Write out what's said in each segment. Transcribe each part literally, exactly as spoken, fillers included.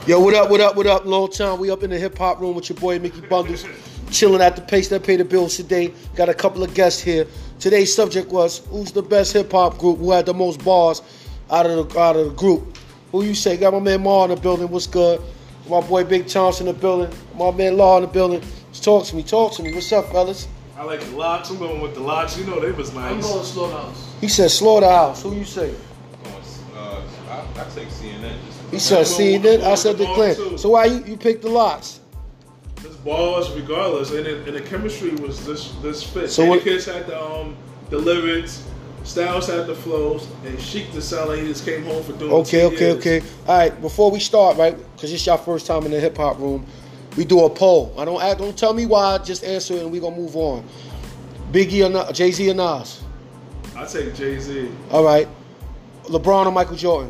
Yo, what up, what up, what up? Long time. We up in the hip hop room with your boy Mickey Bundles, chilling at the pace that pay the bills today. Got a couple of guests here. Today's subject was who's the best hip hop group, who had the most bars out of the out of the group. Who you say? Got my man Ma in the building. What's good? My boy Big Thompson in the building. My man Law in the building. Just talk to me. Talk to me. What's up, fellas? I like the Locks. I'm going with the Locks. You know they was nice. I'm going Slaughterhouse. He said Slaughterhouse. Who you say? Uh, I, I take C N N. He said C N N. I said the Clan. So why you, you picked the Locks? This bars regardless, and, it, and the chemistry was this this fit. So So what- the kids had the um the lyrics, Styles had the flows, and Sheik the sound like he just came home for doing. Okay, ten okay, years. okay. All right, before we start, right, because it's your first time in the hip hop room, we do a poll. I don't ask, don't tell me why, just answer it and we're going to move on. Biggie or Na- Jay-Z or Nas? I take Jay Z. All right. LeBron or Michael Jordan?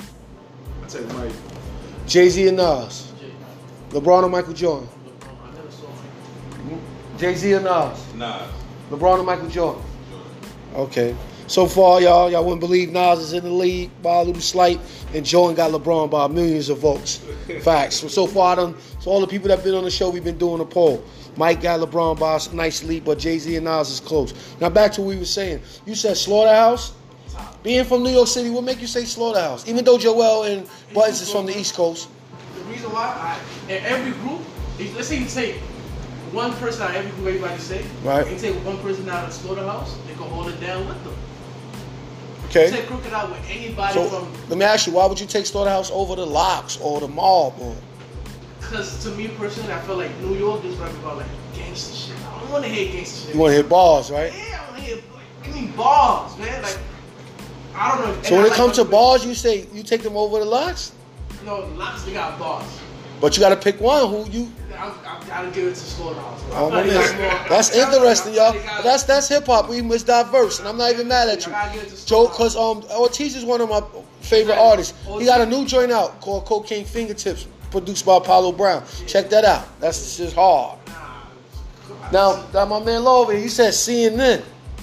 I take Mike. Jay-Z or Nas? LeBron or Michael Jordan? I never saw him. Jay-Z or Nas? Nah. LeBron or Michael Jordan? Okay. So far, y'all, y'all wouldn't believe Nas is in the league by a little slight, and Jordan got LeBron by millions of votes. Facts. So, so far, done, so all the people that been on the show, we've been doing a poll. Mike got LeBron by a nice lead, but Jay-Z and Nas is close. Now, back to what we were saying. You said Slaughterhouse? Being from New York City, what make you say Slaughterhouse? Even though Joel and Buttons is from the East Coast. The reason why, I, in every group, if, let's say you take one person out of every group, everybody say, Right. and you take one person out of Slaughterhouse, they can hold it down with them. Okay. Take Crooked out with anybody So, from, let me ask you, why would you take Slaughterhouse over the Locks or the Mob? Or, because to me personally, I feel like New York is rap about like gangster shit. I don't want to hear gangster shit. you want to hit bars, right? Yeah, I want to hear, like, give me bars, man. Like, I don't know. So when it comes to bars, you say you take them over the Locks? no, Locks, they got bars. But you got to pick one who you... I, I gotta give it to Slaughterhouse. bro. I Oh, feel like man. they got more- That's I feel interesting, like y'all. they got- But that's that's hip hop. We was diverse, and I'm not even mad at you, I gotta give it to Joe. Slaughterhouse. Cause um, Ortiz is one of my favorite artists. He got a new joint out called Cocaine Fingertips, produced by Apollo Brown. Check that out. That's just hard. Now, now my man Low over here, he said C N N.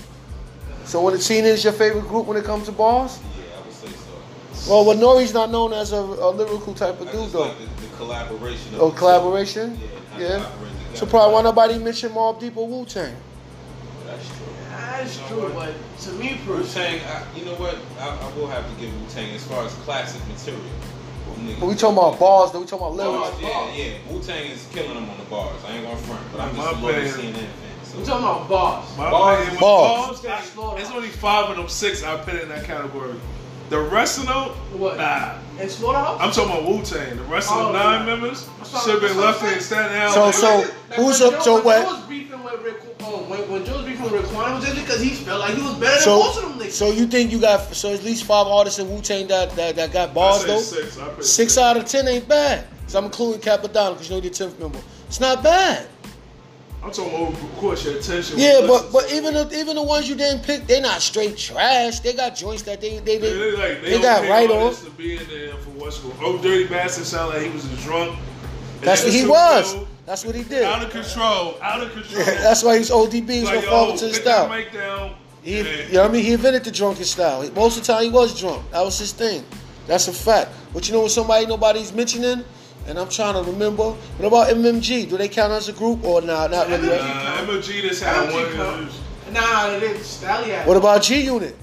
So, what C N N is your favorite group when it comes to bars? Yeah, I would say so. Well, well, Nori's not known as a, a lyrical type of I dude, just though. like the, the collaboration. Of Oh, the collaboration? two. Yeah. Yeah. collaboration So together. probably why nobody mention Mobb Deep or Wu-Tang? That's true. That's true, but to me Wu personally, Tang, you know what? I, I will have to give Wu Tang as far as classic material. But we talking about bars, though. We talking about Bars, lyrics. yeah, yeah. Wu Tang is killing them on the bars. I ain't gonna front, but I'm My just a loyal opinion. C N N fan. So. we're talking about bars. My Bars. opinion, with Bars. bars, That's Slaughterhouse. there's only five of them six I put in that category. The rest of them, What? nah. And Slaughterhouse? I'm talking about Wu Tang. The rest of Oh, the nine yeah. members That's what- should have been that's what left I'm in Staten Island. So, Like, so Like who's when up? Joe, So when what? Joe was beefing with Rick, um, when, when Joe was beefing with Raekwon, it was just because he felt like he was better So, than most of them niggas. so you think you got so at least five artists in Wu-Tang that, that, that got I bars say though? six. I put Six out of ten ain't bad. So I'm including Capadonna because you know you're the tenth member. It's not bad. I'm talking about who caught your attention. Yeah, with but but listen even to. the, even the ones you didn't pick, they're not straight trash. They got joints that they they Yeah, they, they, like, they, they got okay right on. artists to be in there for what's going. Oh, Dirty Bastard sound like he was a drunk. That's what he And was. studio, That's what he did. Out of control. Out of control. That's why he's O D B. He's like, gonna fall yo, into the put that style. mic down. He, and- you know what I mean? He invented the drunken style. He- Most of the time he was drunk. That was his thing. That's a fact. But you know what somebody nobody's mentioning? And I'm trying to remember. What about M M G? Do they count as a group or nah, not really? M M G Nah, M O G just had M one G of come. those. Nah, it is Stallion. What about G Unit?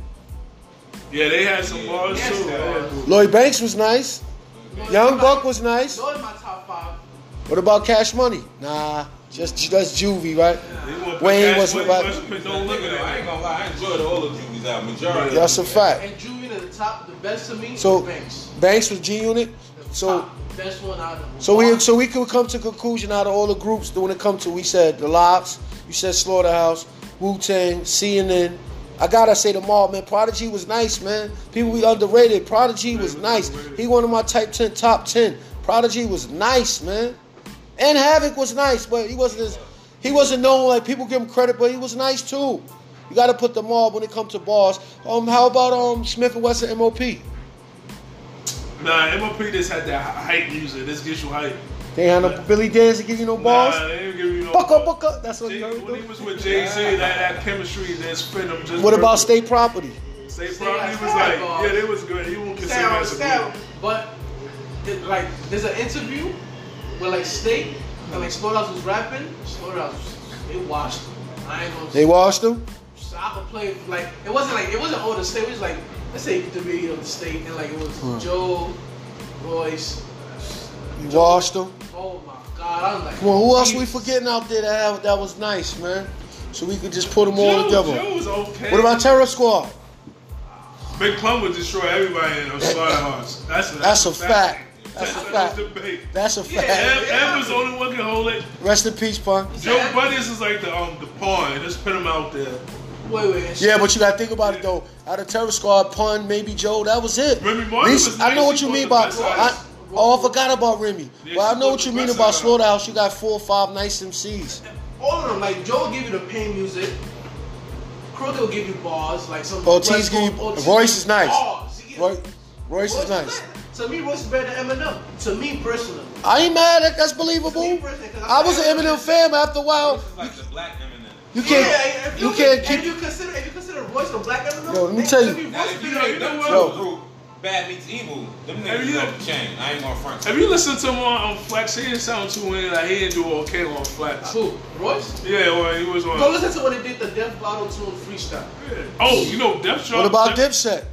Yeah, they had some bars Yes, too. they Yeah. are. Lloyd Banks was nice. Young Buck was nice. Those are my top five. What about Cash Money? Nah, just that's Juvie, right? They wanna put Wayne Cash wasn't Money, about- must put no Don't look limit at it. I in ain't it. gonna lie. I enjoyed all of Juvy's out. Majority. That's a of fact. And Julian at the top, the best to me, So is Banks. Banks was G Unit. The So top, best one out of them. so we so we could come to conclusion out of all the groups that when it comes to we said the Locks, you said Slaughterhouse, Wu-Tang, C N N. I gotta say the Mob, man. Prodigy was nice, man. People be underrated. Prodigy was nice. He one of my type ten, top ten. Prodigy was nice, man. And Havoc was nice, but he wasn't as he wasn't known like people give him credit, but he was nice too. You gotta put the Mob when it comes to bars. Um, how about um Smith and Wesson M O P? Nah, M O P just had that hype music. This gets you hype. They had no Billy Dance to give you no bars. Nah, they didn't give you no Bucka, bars. bucka. That's what Jay- you heard. When he though? was with Jay Z, that, that chemistry that spit him just. What about perfect. State Property? State State Property has was five like, bars. yeah, they was good. He won't consider Sound, as a sound. group. But it, like there's an interview where like Snake and like Slaughterhouse was rapping. Slaughterhouse, they washed him. I ain't gonna. They washed him. So I could play like it wasn't like it wasn't all the state. It was like let's say three of the state and like it was Hmm. Joe, Royce. You washed them. Oh my God! I was like, Come on, who else we Jesus. forgetting out there that have, that was nice, man? So we could just put them all Joe, together. Joe was okay. What about Terror Squad? Big Plum would destroy everybody in those slaughterhouse. That's a, That's a fact. That's a That's fact. no debate. That's a Yeah. fact. Ev, Ev was the only one can hold it. Rest in peace, Pun. Joe Buddies is like the um the pawn. Just put him out there. Wait, wait. Yeah, but you gotta think about it though. Out of Terror Squad, Pun, maybe Joe, that was it. Remy Martin Reese- was I know nice. what you He mean brought about. the best I, sides. oh, I forgot about Remy. Yeah, But I she know brought what the you mean best about side. Slaughterhouse. You got four or five nice M Cs. All of them, like Joe will give you the pain music. Crooked will give you bars, like some. Ortiz West give you- Coast- Ortiz Royce is nice. Bars. He- Roy, Royce Royce is nice. better. To me, Royce is better than Eminem. To me personally. I ain't mad. That, that's To me believable. personally, 'cause I was an Eminem fan, but after a while, This is like the black Eminem. you can't. Yeah, if You you, can't if keep. you consider if you consider Royce the black Eminem, Yo, let me then tell to you. me, Now, Royce if you be hear like, them you two know Yo. what? group, Bad Meets Evil, them Have niggas you- off the chain. I ain't gonna front. Have you listened to him on, on Flex? He didn't sound too in. Like he didn't do okay on Flex. Who? Royce? Yeah, well, he was on. Go listen to when they did the Def Bottle Tune freestyle. Oh, you know, Def Squad. What about Def, Dipset?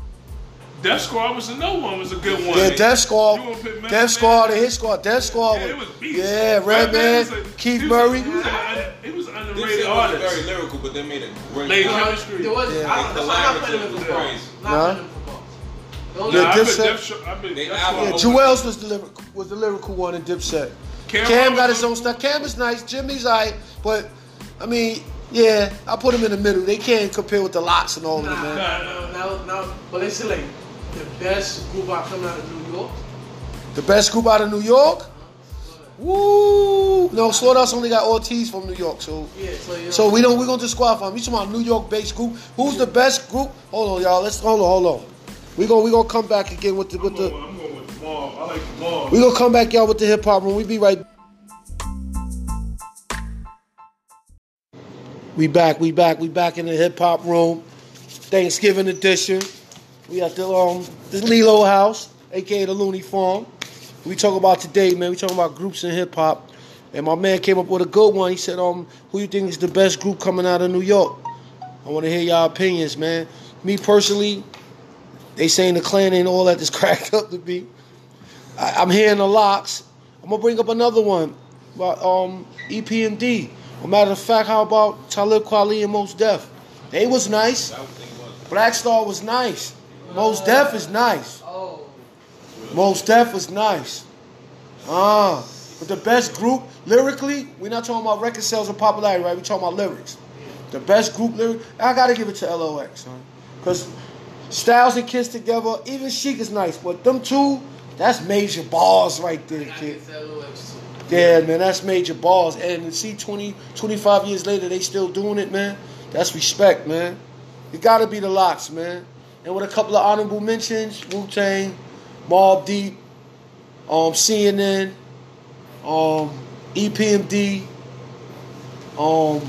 Def Squad was another one. Was a good one. Yeah, Def Squad, You wanna put Method Def Man? Squad, and his squad. Def Squad, Yeah, it was, was beast. yeah, Redman, was a- Keith he was Murray. A, he was, an, he was an This underrated shit was artist. very lyrical, but they made a great. They- There was- chemistry. There was, Yeah. I don't, that's why I'm not putting him in Collaborative for bars. was Not Nah. putting him for bars. Those Yeah, Nah, I Dipset- bet Def, Sh- I bet They Def album- Squad. Yeah, Jewels was the lyrical, was the lyrical one in Dipset. Cam Cam got Robinson- his own stuff. Cam is nice. Jimmy's alright, but I mean, yeah, I put him in the middle. They can't compare with the Lots and all of them, Nah, man. nah, nah, now, now, but they say like the best group out coming out of New York. The best group out of New York. Woo! No, Slaughterhouse only got Ortiz from New York, so. Yeah, so you know. So we don't we gonna disqualify him. We talking about New York based group. Who's the best group? Hold on, y'all. Let's hold on, hold on. We gonna we gonna come back again with the I'm with the going, I'm going with Marv. I like Marv. we gonna come back y'all with the hip hop room. We be right. We back, we back, we back in the hip hop room. Thanksgiving edition. We at the um this Lilo house, aka the Looney Farm. We talk about today, man. We talking about groups in hip hop. And my man came up with a good one. He said, um, who you think is the best group coming out of New York? I want to hear y'all opinions, man. Me personally, they saying the Clan ain't all that it's cracked up to be. I, I'm hearing the Locks. I'm gonna bring up another one about um E P M D. As a matter of fact, how about Talib Kweli and Mos Def? They was nice. That was the thing was. Black Star was nice. Mos Def is nice. Oh, Mos Def was nice. Ah, but the best group lyrically, we're not talking about record sales or popularity, right? We're talking about lyrics. The best group lyric, I gotta give it to L O X, son. Cause Styles and Kiss together, even Chic is nice, but them two, that's major bars right there, I kid. can tell L O X too. Yeah, man, that's major bars. And to see twenty, twenty-five years later, they still doing it, man. That's respect, man. It gotta be the Locks, man. And with a couple of honorable mentions, Wu-Tang, Mobb Deep, um, C N N, um, E P M D, um,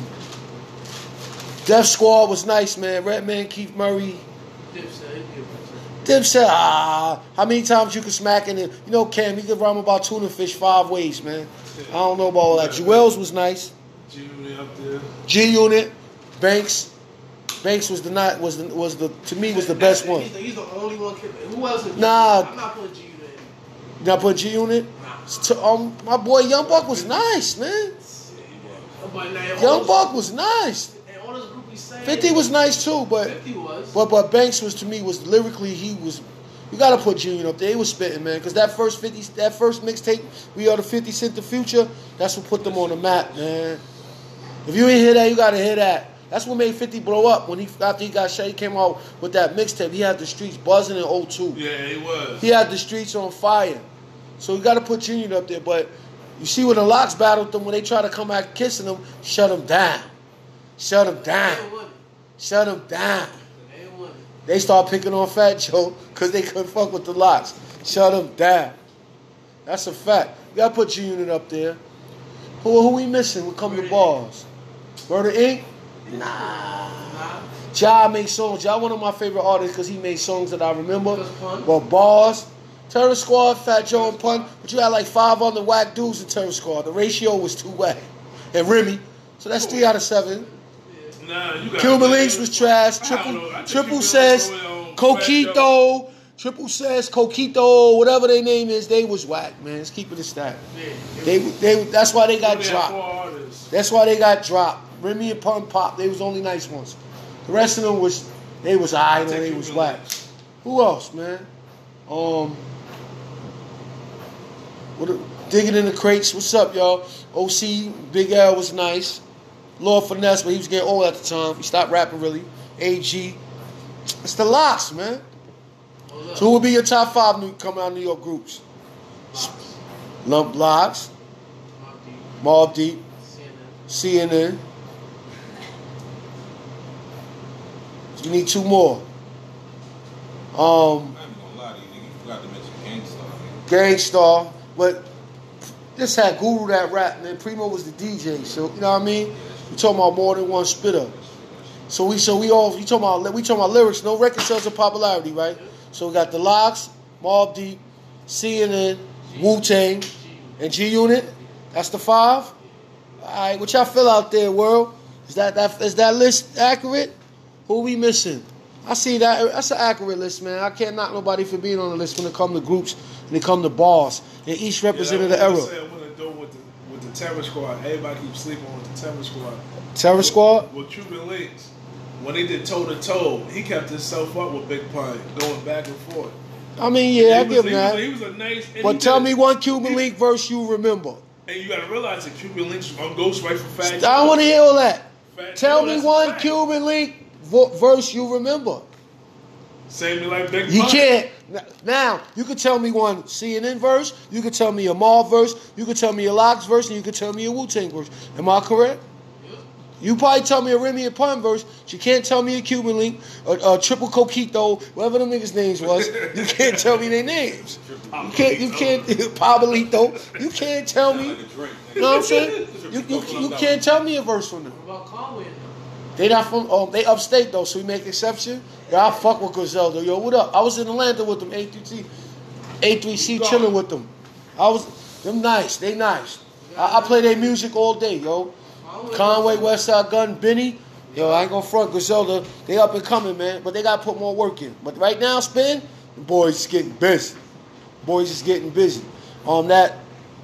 Def Squad was nice, man. Redman, Keith Murray, Dipset, he did it. Dipset, ah, how many times you can smack in it? You know, Cam, you can rhyme about tuna fish five ways, man. I don't know about all that. Jewels was nice. G-Unit up there. G Unit, Banks, Banks was the not was the was the to me was the best one. He's the, he's the only one. Kid. Who else? Is Nah. I'm not putting G Unit. Did I put G Unit? To, um, my boy Young Buck was nice, man. But now, all Young those- Buck was nice. And all those groupies saying Fifty was nice too, but Fifty was. but but Banks was to me was lyrically he was. You gotta put G Unit up there. He was spitting, man, because that first fifty, that first mixtape, We Are the fifty Cent the Future. That's what put them on the map, man. If you ain't hear that, you gotta hear that. That's what made fifty blow up when he after he got shot. He came out with that mixtape. He had the streets buzzing in oh two. Yeah, he was. He had the streets on fire. So you got to put Junior up there. But you see when the Locks battled them, when they try to come out kissing them, shut them down. Shut them They down. ain't won it. Shut them down. They ain't won it. They start picking on Fat Joe because they couldn't fuck with the Locks. Shut them down. That's a fact. You got to put G-Unit up there. Who, who we missing when it come to Murder bars? Murder Incorporated? Nah. Nah. Ja made songs. Ja one of my favorite artists because he made songs that I remember. Because Pun? But bars, Terror Squad, Fat Joe and Pun, but you had like five other whack dudes in Terror Squad. The ratio was too whack. And Remy, so that's three out of seven. Nah, you got Cuban Links was trash. Triple, Triple says Coquito. Triple says Coquito, whatever their name is, they was whack, man. Let's keep it a stack. They, they, that's why they got dropped. That's why they got dropped. Remy and Pun Pop, they was only nice ones. The rest of them was, they was alright or they was whack. Who else, man? Um, what? Digging in the Crates. What's up, y'all? O C, Big L was nice. Lord Finesse, but he was getting old at the time. He stopped rapping really. A G. It's the Locks, man. So who would be your top five new coming out of New York groups? Locks. Lump Locks. Mobb Deep. Mobb Deep. C N N. C N N. You need two more. Um, I ain't gonna lie to you, nigga. You forgot to mention Gangstar. Gangstar. But this had Guru that rap, man. Primo was the D J, so you know what I mean? We talking about more than one spitter. So we so we all you talking about we talking about lyrics, no record sales or popularity, right? So we got the Locks, Mobb Deep, C N N, Wu-Tang, and G Unit. That's the five. All right, what y'all feel out there, world? Is that that is that list accurate? Who we missing? I see that that's an accurate list, man. I can't knock nobody for being on the list when it come to groups and it come to bars. And each represented yeah, the era. I'm gonna do with the with the Terror Squad. Everybody keeps sleeping on the Terror Squad. Terror Squad? With Cuban Links. When they did toe to toe, he kept himself up with Big Pun, going back and forth. I mean, yeah, I was, give him he that. Was, he was a nice. But tell me one Cuban Link verse you remember. And you gotta realize that Cuban Links on Ghostwriter for Fat I don't want to hear all that. Fat Tell Joe, me one fact. Cuban Link vo- verse you remember. Same like Big Pun. You can't. Now, you could tell me one C N N verse, you could tell me a Mobb verse, you could tell me a Locks verse, and you could tell me a Wu-Tang verse. Am I correct? You probably tell me a Remy and Pun verse. You can't tell me a Cuban Link, a, a Triple Coquito, whatever them niggas' names was. You can't tell me their names. You can't. You can't. Pablito. You can't tell me. You know what I'm saying? You, you, you can't tell me a verse from them. What about Conway? They not from. Um, they upstate though, so we make exception. Yeah, I fuck with Griselda. Yo, what up? I was in Atlanta with them. A three C, A three C chilling with them. I was. Them nice. They nice. I, I play their music all day, yo. Conway, Westside Gun, Benny. Yo, I ain't gonna front Griselda. They up and coming, man. But they gotta put more work in. But right now, Spin, the boys is getting busy. Boys is getting busy. On that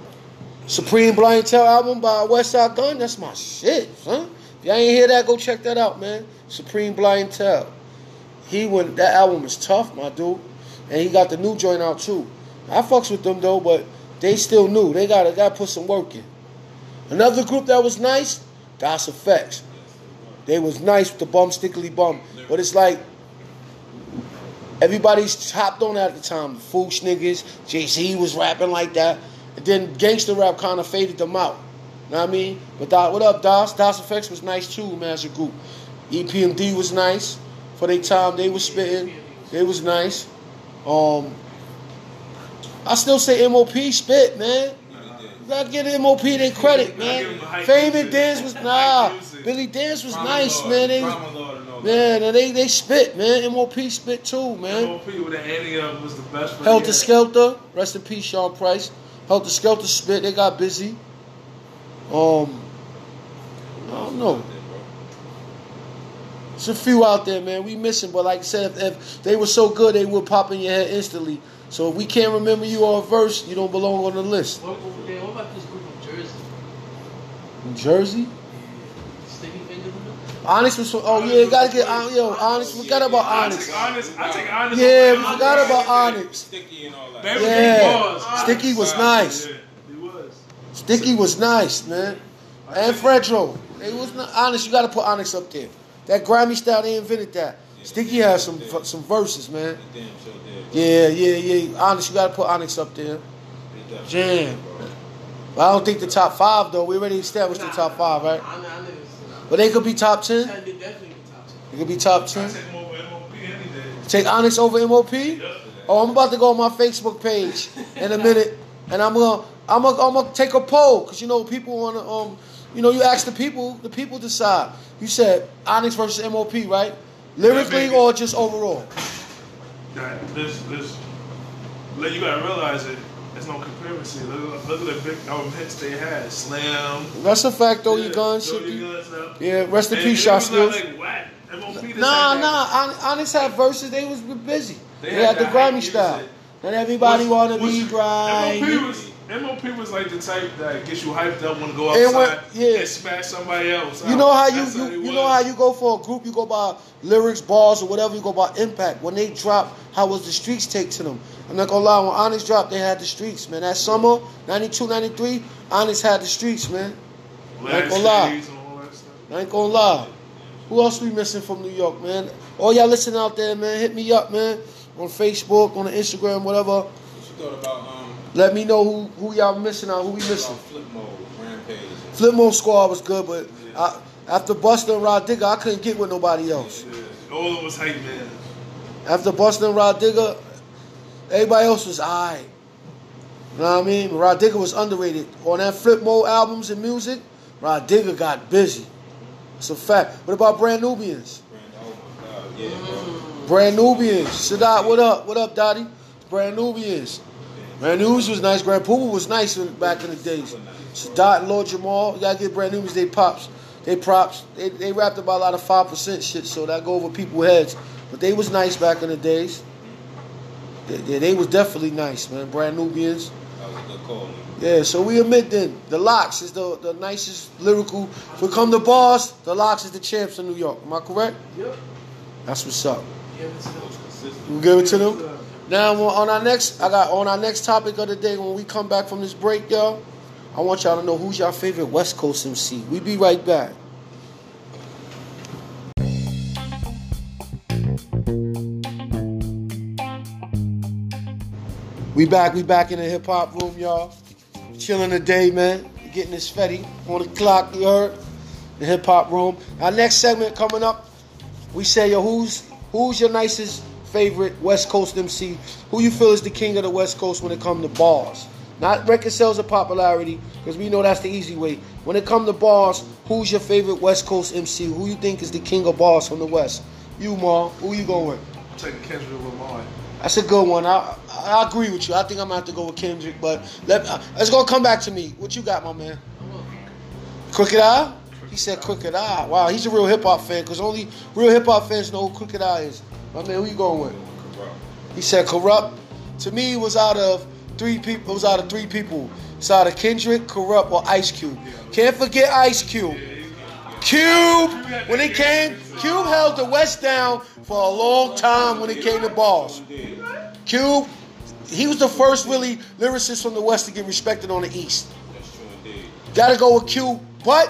Supreme Blind Tell album by Westside Gun, that's my shit, son. If y'all ain't hear that, go check that out, man. Supreme Blind Tell. He went. That album is tough, my dude. And he got the new joint out too. I fucks with them though, but they still new. They gotta gotta put some work in. Another group that was nice, Das Effects. They was nice with the bum stickily bum. But it's like everybody's hopped on at the time. The Foosh niggas, Jay-Z was rapping like that. And then gangster rap kind of faded them out. Know what I mean? But Da- what up, Das? Das Effects was nice too, man, as a group. E P M D was nice. For their time, they was spitting. They was nice. Um, I still say M O P spit, man. You gotta give M O P their credit, man. Fame and Dance was nah. Billy Dance was nice, man. They, man, they they spit, man. M O P spit too, man. M O P with the any of them was the best. Helter Skelter, rest in peace, Sean Price. Helter Skelter spit. They got busy. Um, I don't know. There's a few out there, man. We missing, but like I said, if, if they were so good, they would pop in your head instantly. So if we can't remember you on a verse, you don't belong on the list. What, what, what about this group from Jersey? From Jersey? Sticky Fingers? Onyx was from, oh yeah, you gotta get, uh, yo, Onyx, we forgot about I Onyx. take Onyx. I take Onyx. Yeah, over we Onyx. forgot about Onyx. Sticky and all that. They was Yeah, big bars. Sticky was nice. Yeah, he was. Sticky was nice, man. And Fredro. It was not, Onyx, you gotta put Onyx up there. That Grammy style, they invented that. Sticky has some some verses, man. Yeah, yeah, yeah. Onyx, you gotta put Onyx up there. Jam. But I don't think the top five though. We already established the top five, right? I, I, I never, But they could be top ten. They definitely be top ten. They could be top I ten. take him over M O P any day. Take Onyx over M O P. Yeah. Oh, I'm about to go on my Facebook page in a minute, and I'm gonna I'm gonna I'm gonna take a poll because you know people wanna um you know you ask the people, the people decide. You said Onyx versus M O P, right? Lyrically Yeah, or just overall? Nah, this this Like, you gotta realize it. There's no comparison. Look, look at the big album hits they had. Slam. That's a fact, though. Yeah, your guns. throw Shit. your guns up. Yeah, rest in And- peace, and shot it was skills. not like whack. M O P just Nah, had that- nah. Hon- Honest had verses. They was busy. They, They had, had the that grimy hype style. music. And everybody Was- wanna was- be grimy. M O P was M O P was like the type that gets you hyped up, want to go It outside went- yeah. and smash somebody else. You know how you That's you, they you was. know how you go for a group, you go by lyrics, bars, or whatever, you go by impact. When they drop, how was the streets take to them? I'm not gonna lie, when Onyx dropped, they had the streets, man. That summer, ninety-two, ninety-three, Onyx had the streets, man. I ain't gonna lie. Last and all that stuff. I ain't gonna lie. Who else we missing from New York, man? All y'all listening out there, man, hit me up, man. On Facebook, on the Instagram, whatever. What you thought about um? Let me know who, who y'all missing out, who we missing. About Flip Mode, Rampage. Flip Mode Squad was good, but I, after Busta and Rod Digger, I couldn't get with nobody else. Yeah. All of us hype, man. After Busta and Rod Digger, everybody else was alright. You know what I mean? Rod Digger was underrated. On that Flip Mode albums and music, Rod Digger got busy. It's a fact. What about Brand Nubians? Oh my God, yeah, bro. Brand Nubians. Sadat, what up? What up, Dottie? Brand Nubians. Brand Nubians was nice. Grand Pooba was nice in- back in the days. Sadat and Lord Jamal, you gotta give Brand Nubians they pops. They props. They, they rapped about a lot of five percent shit, so that go over people's heads. But they was nice back in the days. They, they, they was definitely nice, man. Brand Nubians. That was a good call, man. Yeah, so we admit then, the Locks is the, the nicest lyrical. If we come to bars, the Locks is the champs in New York. Am I correct? Yep. That's what's up. Give it to them. Most consistent. We'll give it to them. Now on our next, I got on our next topic of the day when we come back from this break, y'all. I want y'all to know who's your favorite West Coast M C. We be right back. We back, we back in the hip hop room, y'all. Chilling today, man. Getting this fetty on the clock, you heard? The hip hop room. Our next segment coming up, we say, yo, who's who's your nicest favorite West Coast M C? Who you feel is the king of the West Coast when it comes to bars? Not record sales or popularity, because we know that's the easy way. When it comes to bars, who's your favorite West Coast M C? Who you think is the king of bars from the West? You, Ma. Who you going with? I'm taking Kendrick Lamar. That's a good one. I I agree with you. I think I'm gonna have to go with Kendrick, but let uh, it's gonna come back to me. What you got, my man? Crooked Eye? He said Crooked Eye. Wow, he's a real hip hop fan, because only real hip hop fans know who Crooked Eye is. My man, who you going with? He said Corrupt. To me, it was out of three people. It was out of three people. It's out of Kendrick, Corrupt, or Ice Cube. Can't forget Ice Cube. Cube, when it came, Cube held the West down for a long time when it came to bars. Cube, he was the first really lyricist from the West to get respected on the East. That's true indeed. Gotta go with Cube, but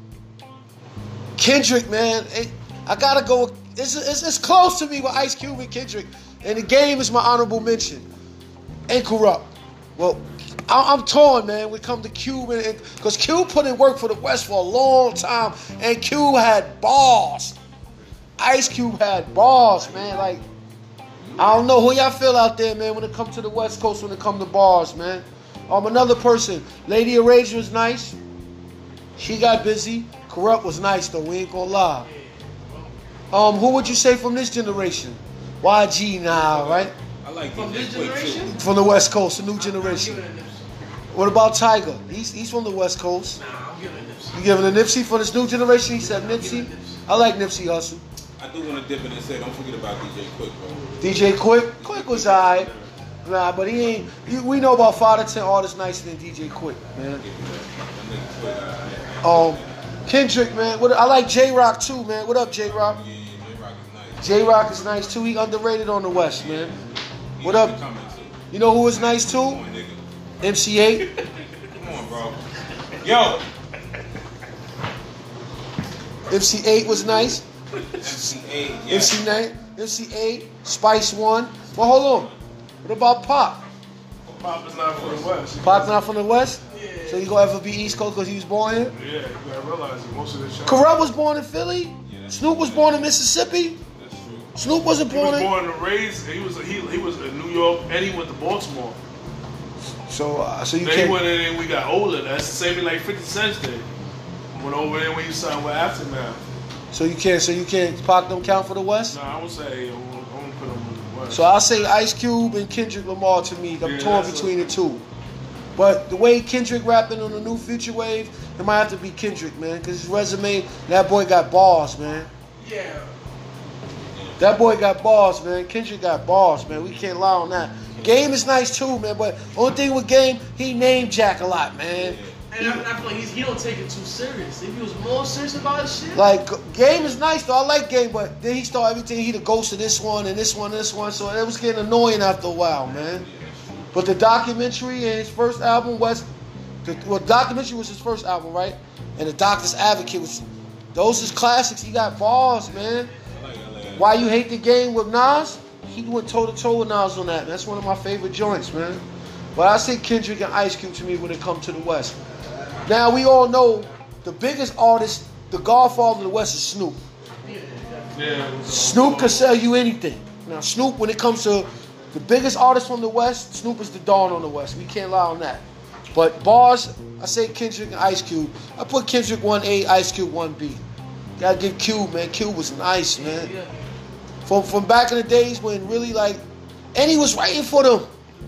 Kendrick, man, eh, I gotta go with, it's, it's, it's close to me with Ice Cube and Kendrick. And the Game is my honorable mention. And Corrupt. Well, I, I'm torn, man, when it comes to Cube, because Cube put in work for the West for a long time, and Cube had bars. Ice Cube had bars, man. Like, I don't know who y'all feel out there, man, when it comes to the West Coast, when it comes to bars, man. Um, another person, Lady Arranger was nice. She got busy. Corrupt was nice, though. We ain't gonna lie. Um, who would you say from this generation? Y G now, right? I like From D J this Quick, generation? too. From the West Coast, the new I'm generation. giving it a Nipsey. What about Tiger? He's he's from the West Coast. Nah, I'm giving it a Nipsey. You giving a Nipsey for this new generation? He said I'm Nipsey. giving it Nipsey. I like Nipsey Hussle. I do want to dip in and say, don't forget about D J Quick, bro. D J Quick. Quick was alright. Nah, but he ain't. You, we know about five to ten artists nicer than D J Quick, man. Give me that. That nigga Quick, Um, Kendrick, man. What I like J Rock too, man. What up, J Rock? yeah, yeah, J-Rock is nice. J Rock is nice too. He underrated on the West, man. He What up up? and coming, too. You know who is nice too? Come on, nigga. M C eight. Come on, bro. Yo, M C eight was nice. M C A, M yes. C nine, M C eight, Spice One. But hold on. What about Pop? Pop is not from the West. Pop not from the West? Yeah. So you gonna ever be East Coast because he was born here? Yeah, you gotta realize it. Most of the show. Corrupt was born in Philly. Yeah. Snoop was born in Mississippi. That's true. Snoop wasn't He was born in. born and raised. He was he he was in New York, and he went to Baltimore. So uh, so you Then he can't. went in and we got older. That's the same thing like fifty Cent did. Went over there when he signed with Aftermath. So you can't. So you can't. Pac don't count for the West. No, I would say I won't, I won't put him on the West. So I'll say Ice Cube and Kendrick Lamar to me. I'm Yeah, torn that's between a- the two. But the way Kendrick rapping on the new Future Wave, it might have to be Kendrick, man, because his resume, that boy got bars, man. Yeah. That boy got bars, man. Kendrick got bars, man. We can't lie on that. Game is nice too, man. But only thing with Game, he named Jack a lot, man. And I, I feel like he's, he don't take it too serious. If he was more serious about his shit, Like Game is nice though. I like Game, but then he started everything. He the ghost of this one and this one, and this one. So it was getting annoying after a while, man. But the documentary and his first album was, the, well, documentary was his first album, right? And the Doctor's Advocate was, those is classics. He got bars, man. Why You Hate the Game with Nas? He went toe to toe with Nas on that. That's one of my favorite joints, man. But I say Kendrick and Ice Cube to me when it comes to the West. Now we all know the biggest artist, the godfather of the West is Snoop. Yeah. Snoop can sell you anything. Now Snoop, when it comes to the biggest artist from the West, Snoop is the dawn on the West. We can't lie on that. But bars, I say Kendrick and Ice Cube. I put Kendrick one A, Ice Cube one B. Gotta give Cube, man. Cube was nice, man. yeah. From from back in the days when really like, and he was writing for them.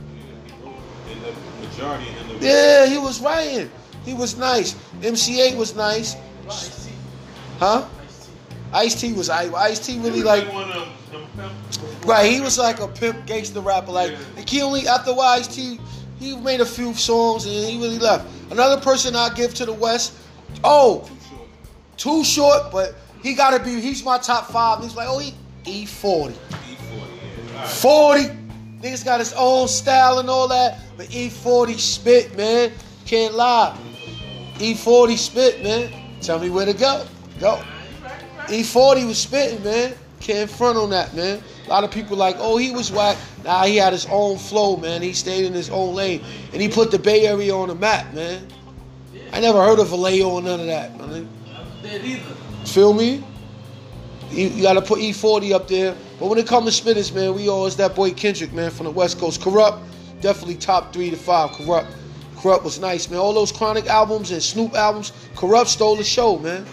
In the majority, in the Yeah, he was writing. He was nice. M C A was nice. Ice-T. Huh? Ice-T. Ice-T was Ice-T really He was like, one of them, them pimp- right, he was like a pimp gangster rapper. Like, like he only, after a while, Ice-T, he made a few songs and he really left. Another person I give to the West, oh, Too Short, but he gotta be, he's my top five. He's like, oh, he E forty. E forty, yeah. All right. forty. Niggas got his own style and all that, but E forty spit, man. Can't lie. E forty spit, man. Tell me where to go. Go. E forty was spitting, man. Can't front on that, man. A lot of people like, oh, he was whack. Nah, he had his own flow, man. He stayed in his own lane. And he put the Bay Area on the map, man. I never heard of Vallejo or none of that, man. Did either. Feel me? You, you gotta put E forty up there. But when it comes to spitters, man, we always that boy Kendrick, man, from the West Coast. Corrupt, definitely top three to five. Corrupt. Corrupt was nice, man. All those Chronic albums and Snoop albums, Corrupt stole the show, man.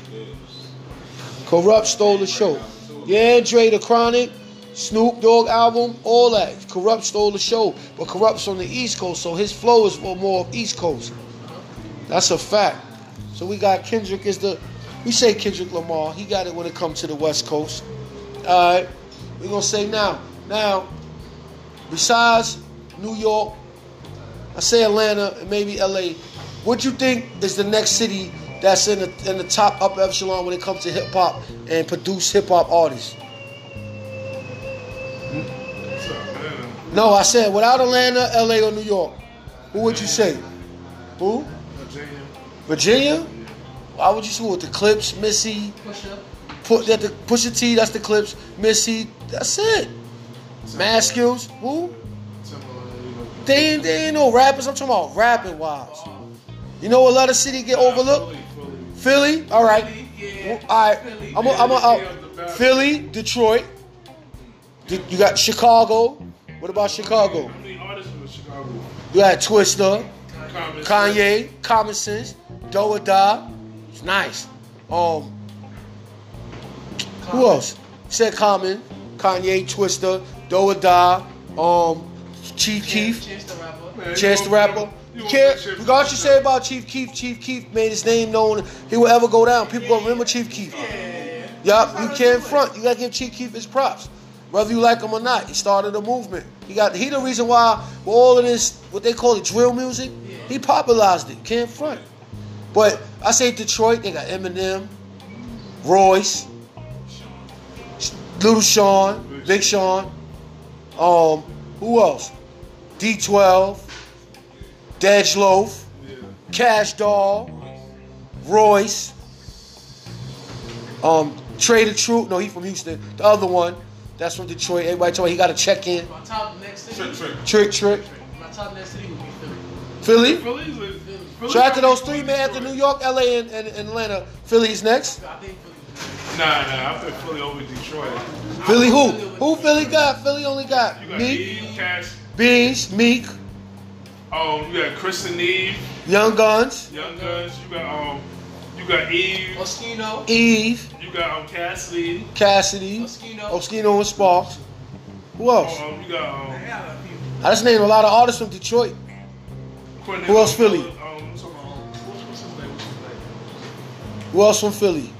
Corrupt stole the show. Yeah, Dre, the Chronic, Snoop Dogg album, all that. Corrupt stole the show. But Corrupt's on the East Coast, so his flow is more East Coast. That's a fact. So we got Kendrick is the, we say Kendrick Lamar. He got it when it comes to the West Coast. All right. We're going to say now. Now, besides New York, I say Atlanta and maybe L A, what you think is the next city that's in the in the top upper echelon when it comes to hip hop and produce hip hop artists? What's up, man? No, I said without Atlanta, L A, or New York. Who would you say? Who? Virginia. Virginia? Why would you say with the Clips, Missy? Push up. Put that the Pusha T, that's the Clips, Missy. That's it. Mad Skills. Who? Timberland, you know. They ain't, they ain't no rappers. I'm talking about rapping wise. You know what other city get overlooked? Philly, Philly. Philly. All right. Yeah. All right. Philly. I'm a, I'm a, uh, Philly, Detroit. De- You got Chicago. What about Chicago? How many artists from Chicago? You got Twista, Common Kanye, Common Sense, Do or Die. It's nice. Um, who else? Said Common, Kanye, Twista, Do or Die, um, Chief Keef, Chance the Rapper. Man, Chance you the won't- Rapper. you You won't can't, get shit from regardless you Chicago. say about Chief Keef, Chief Keef made his name known. He will ever go down. People gonna remember Chief Keef. Yeah. Yup, you can't front. You gotta give Chief Keef his props. Whether you like him or not, he started a movement. He got he the reason why with all of this, what they call it, drill music, he popularized it. Can't front. But I say Detroit, they got Eminem, Royce, Little Sean, Big Sean, um, who else? D twelve, Dej Loaf, Yeah. Cash Doll, Royce, um, Trey the Truth. No, he from Houston. The other one, that's from Detroit. Everybody told me he got to check in. My top next city. Trick, trick. Trick, trick. My top next city would be Philly. Philly. Philly's a, Philly So after those got- three, man, after New York, L A, and, and, and Atlanta, Philly's next. I think Philly. Nah, nah. I put Philly over Detroit. Philly who? Who Philly got? Philly only got You got Meek, Eve, Cash. Beans, Meek, Um, you got Chris and Eve, Young Guns. Young Guns. You got um, you You got Eve. Oskino. Eve, You got um, Cassidy. Cassidy, Oskino. Oskino and Sparks. Who else? Um, you got um, They got a lot of people. I just named a lot of artists from Detroit. Quentin Who else, Philly? Um, what's, um, what's, what's his name? What's his name? Who else from Philly?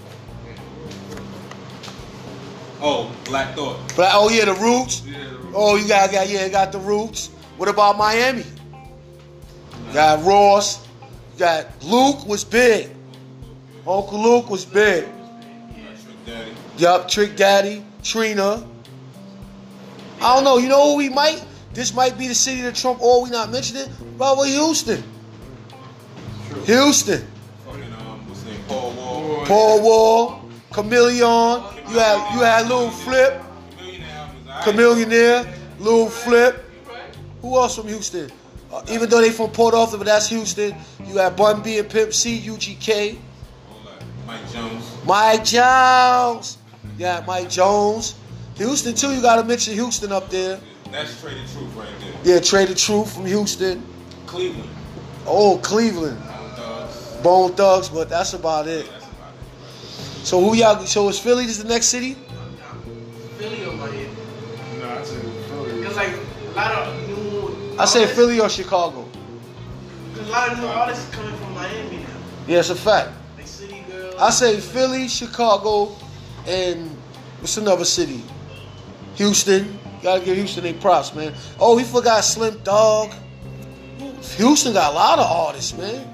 Oh, Black Thought. But oh yeah, the Roots. Yeah. Oh, you got got yeah, got the Roots. What about Miami? You got Ross. You got Luke was big. Uncle Luke was big. Trick Daddy. Yup, Trick Daddy, Trina. I don't know. You know who we might? This might be the city that Trump. Or we not mentioning? Probably Houston. Houston. Fucking um, what's his name? Paul Wall. Paul Wall, Chameleon. You had you had Lil Flip, Millionaire albums. Alright. Chameleonaire, Lil Flip. Who else from Houston? Uh, even though they from Port Arthur, but that's Houston. You had Bun B and Pimp C, U G K. Hold on. Mike Jones. Mike Jones. Yeah, Mike Jones. Houston too. You gotta mention Houston up there. That's Traded Truth right there. Yeah, Trader Truth from Houston. Cleveland. Oh, Cleveland. Bone Thugs. Bone Thugs, but that's about it. That's about it. So who y'all? So is Philly is the next city? Philly or Miami. Nah, I said Philly. Cause like a lot of new. I say artists- Philly or Chicago. Cause a lot of new artists coming from Miami now. Yeah, it's a fact. Like City Girls. I say Philly, Chicago, and what's another city? Houston. Gotta give Houston their props, man. Oh, we forgot Slim Dog. Houston got a lot of artists, man.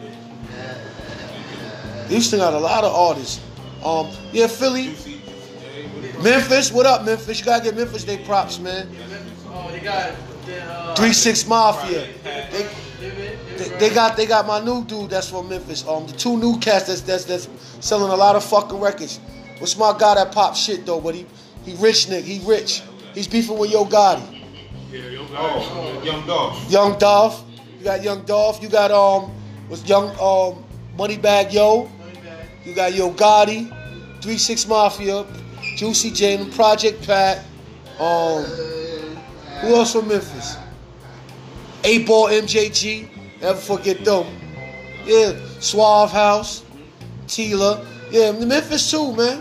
Houston got a lot of artists. Um, yeah, Philly, Juicy, Juicy J. What the fuck? Memphis. What up, Memphis? You gotta give Memphis their props, man. Oh, they got the uh, Three Six Mafia. They, David, they, David they got they got my new dude that's from Memphis. Um, the two new cats that's that's that's selling a lot of fucking records. What's my guy that pop shit though? But he he rich nigga. He rich. He's beefing with Yo Gotti. Yeah, yo, guys. Oh, Young Dolph. Young Dolph. You got Young Dolph. You got um was Young um Moneybag Yo. Moneybag. You got Yo Gotti, Three Six Mafia, Juicy J, Project Pat. Um, who else from Memphis? eight Ball M J G. Never forget them. Yeah, Suave House, Tila. Yeah, Memphis too, man.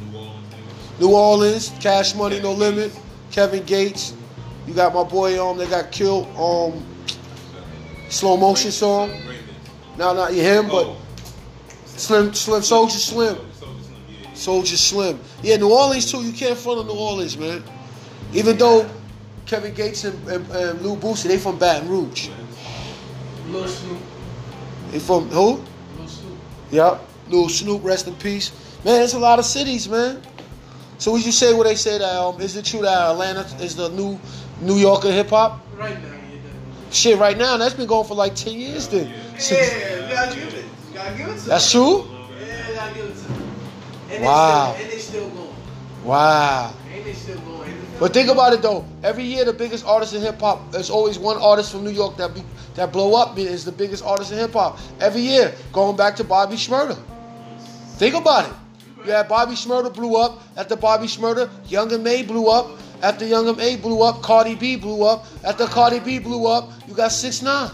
New Orleans, Cash Money No Limit, Kevin Gates. You got my boy um that got killed um slow motion song. No, not him, but Oh, Slim Slim Soldier Slim. Soldier Slim, yeah. Soldier Slim. Yeah, New Orleans too. You can't front on New Orleans, man. Even though Kevin Gates and, and, and Lil Boosie, they from Baton Rouge. Lil Snoop. They from who? Lil Snoop. Yep. Lil Snoop, rest in peace. Man, there's a lot of cities, man. So would you say what they say that um is it true that Atlanta is the new New York of hip hop? Right now, yeah. Shit, right now that's been going for like ten years then. Yeah, you gotta give it. You gotta give it to That's them. true? Yeah, you gotta give it to them. And Wow. They still, and they still going. Wow. And they still going. But think about it though. Every year, the biggest artist in hip hop, there's always one artist from New York that be, that blow up is the biggest artist in hip hop. Every year, going back to Bobby Shmurda. Think about it. You had Bobby Shmurda blew up. After Bobby Shmurda, Young M A blew up. After Young M A blew up, Cardi B blew up. After Cardi B blew up, you got six nine.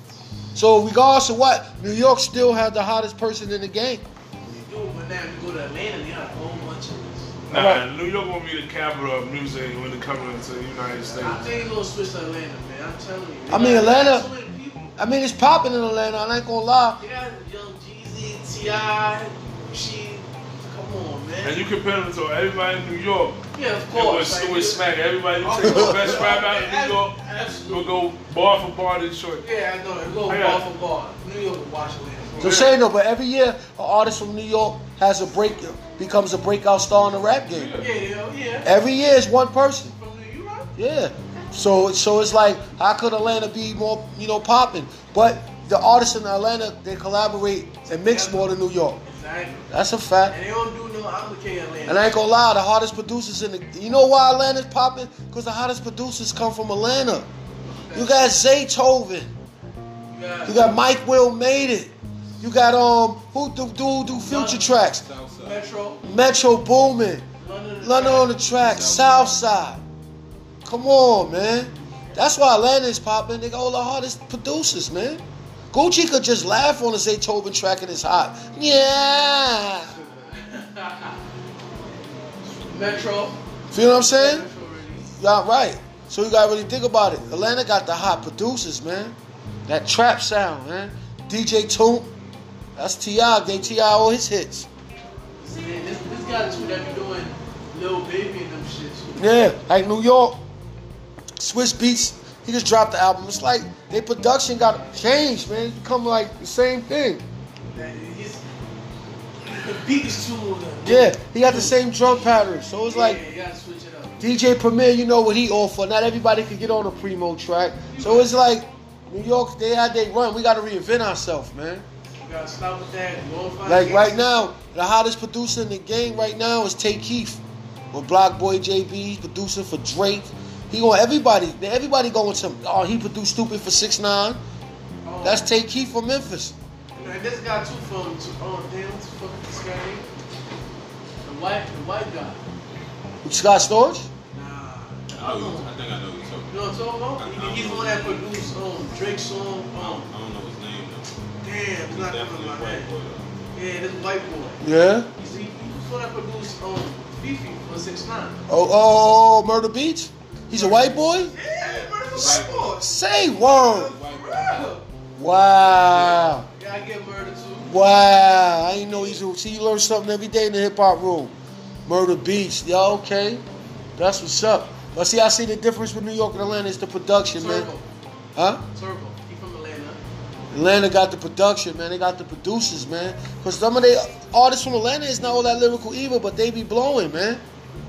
So regardless of what, New York still had the hottest person in the game. They do, but now you go to Atlanta, you got a whole bunch of this. Nah, Alright. New York won't be the capital of music when it comes to the United States. I think it's gonna switch to Atlanta, man. I'm telling you. They I mean, got- they got Atlanta- so many people. I mean, it's popping in Atlanta. I ain't gonna lie. They got Young Jeezy, T I, she. Come on, man. And you compare them to everybody in New York. Yeah, of It course. was, like, it was yeah. smack. Everybody you Oh, take the best rap out of ab- New York, Absolutely. you'll go bar for bar to Detroit. Yeah, I know. It go I bar got- for bar. New York will watch Atlanta. So saying though, but every year, an artist from New York has a break, becomes a breakout star in the rap game. Yeah, yeah, yeah. Every year is one person. From New York? Yeah. So so it's like, how could Atlanta be more, you know, popping? But the artists in Atlanta, they collaborate and mix more than New York. Exactly. That's a fact. And they don't do no applique Atlanta. And I ain't gonna lie, the hottest producers in the, you know why Atlanta's popping? Because the hottest producers come from Atlanta. You got Zaytoven. You got, You got Mike Will Made It. You got um who do do do future tracks? Southside. Metro, Metro Boomin, London, London on the track, Southside. Come on, man. That's why Atlanta is popping. They got all the hottest producers, man. Gucci could just laugh on a Zaytoven track and it's hot. Yeah. Metro. Feel what I'm saying? Metro really. Y'all right. So you gotta really think about it. Atlanta got the hot producers, man. That trap sound, man. D J Toomp. That's T I Gave T I all his hits. See, this, this guy too that be doing Lil Baby and them shit too. Yeah, like New York, Swiss Beats. He just dropped the album. It's like their production got changed, man. It's become like the same thing. That his, the beat is too. Yeah, he got the same drum pattern. So it's yeah, like you gotta switch it up. D J Premier, you know what he offer. Not everybody can get on a Primo track. So it's like New York, they had their run. We got to reinvent ourselves, man. You gotta stop with that. You won't find Like right gangsters. now, the hottest producer in the game right now is Tay Keith. With Block Boy J B, he's producing for Drake. He going everybody. Everybody going to him. Oh, he produced Stupid for six nine. Oh, That's Tay Keith from Memphis. and this guy too from. Oh damn, what the fuck is this guy name? The white, the white guy. Scott Storch? Nah. I, know, I think I know you talking. You know what I'm talking about? I- I He- don't He's the know one that his name. produced um, Drake's song. I Um, don't, I don't know his name though. damn, it's He's not coming definitely to a my white head. boy though. Yeah, this white boy. Yeah. He's, he, he's the one that produced um, Fifi for six nine. Oh, oh, Murder Beach? He's a white boy? Yeah, Murder's a white boy. Say word. White boy. Bruh. Wow. Yeah, I get Murder too. Wow. I didn't know he's a, see, you learn something every day in the hip hop room. Murder Beach. Yeah, okay. That's what's up. But see, I see the difference with New York and Atlanta is the production, man. Turbo. Huh? Turbo. He from Atlanta. Atlanta got the production, man. They got the producers, man. Because some of the artists from Atlanta is not all that lyrical either, but they be blowing, man.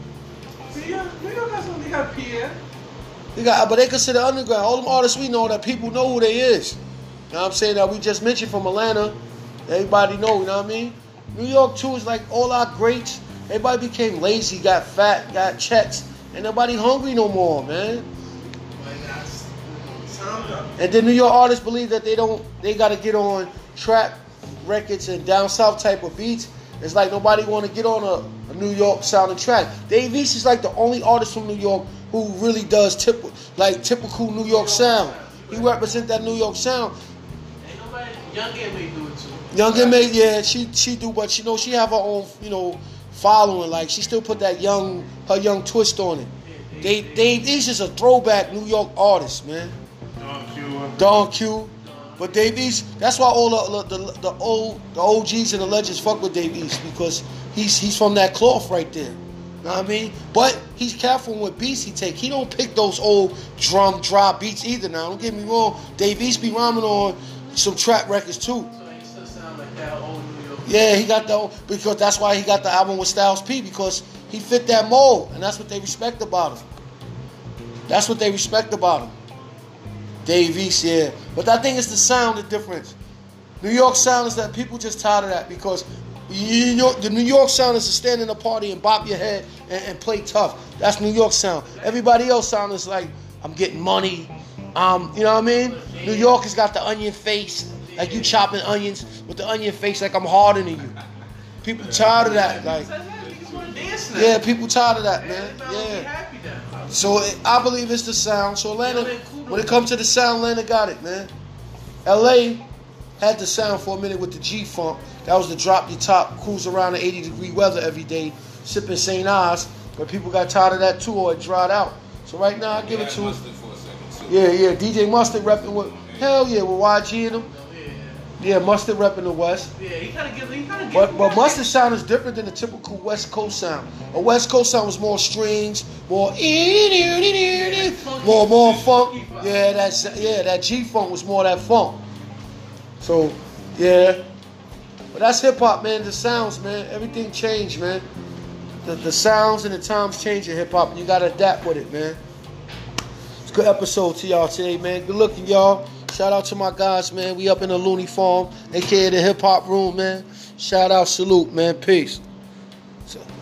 See, yeah, New York got some. They got Pierre. They got, but they consider underground. All them artists we know that people know who they is. You know what I'm saying? That we just mentioned from Atlanta. Everybody know, you know what I mean? New York, too, is like all our greats. Everybody became lazy, got fat, got checks. Ain't nobody hungry no more, man. Like that's sound. And then New York artists believe that they don't, they got to get on trap records and down south type of beats. It's like nobody want to get on a, a New York sounding track. Dave East is like the only artist from New York who really does tip, like typical New York sound. He represent that New York sound. Ain't nobody. Young Game may do it too. Young and May, yeah, she she do, but you know she have her own, you know, following. Like she still put that young, her young twist on it. They Dave East is a throwback New York artist, man. Don Q. Don Q. But Dave East, that's why all the the, the old the O Gs and the legends fuck with Dave East because he's he's from that cloth right there. Know what I mean? But he's careful with beats he take. He don't pick those old drum drop beats either. Now, don't get me wrong. Dave East be rhyming on some trap records too. So he still sound like that old New York. Yeah, he got the because that's why he got the album with Styles P because he fit that mold, and that's what they respect about him. That's what they respect about him. Dave East, yeah. But I think it's the sound, the difference. New York sound is that people just tired of that because you know, the New York sound is to stand in a party and bop your head and, and play tough. That's New York sound. Everybody else sound is like, I'm getting money. Um, you know what I mean? New York has got the onion face, like you chopping onions with the onion face, like I'm harder than you. People tired of that, like. Niggas wanna dance now. Yeah, people tired of that, man. Everybody wanna be Yeah. happy now. So it, I believe it's the sound. So Atlanta, when it comes to the sound, Atlanta got it, man. L A had the sound for a minute with the G-Funk. That was the drop your top, cruise around in eighty degree weather every day, sipping Saint Ives. But people got tired of that too, or it dried out. So right now, I give it to him. Mustard for a second too. Yeah, yeah. D J Mustard repping with, hell yeah, with Y G in him. Oh, yeah, Yeah, Mustard repping the West. yeah. Yeah, he kind of give. He kind of. But but Mustard sound is different than the typical West Coast sound. A West Coast sound was more strings, more more more funk. Yeah, that's yeah, that G funk was more that funk. So yeah, but that's hip hop, man. The sounds, man, everything changed, man. The the sounds and the times change in hip hop. You gotta adapt with it, man. It's a good episode to y'all today, man. Good looking, y'all. Shout out to my guys, man. We up in the Looney Farm, aka the Hip Hop Room, man. Shout out, salute, man. Peace. So.